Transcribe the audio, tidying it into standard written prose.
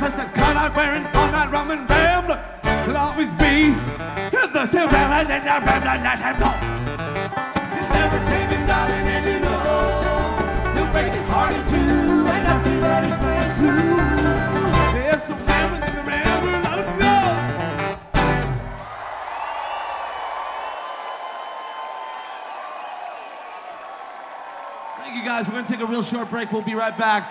restless, that cut out wearing all night rum and rambler. He'll always be the same rambler, let him go. He's never taming, darling, and you know he'll break your heart in two, and I feel that he slams through. There's some rambling in the rambler, let him go. Thank you guys. We're going to take a real short break. We'll be right back.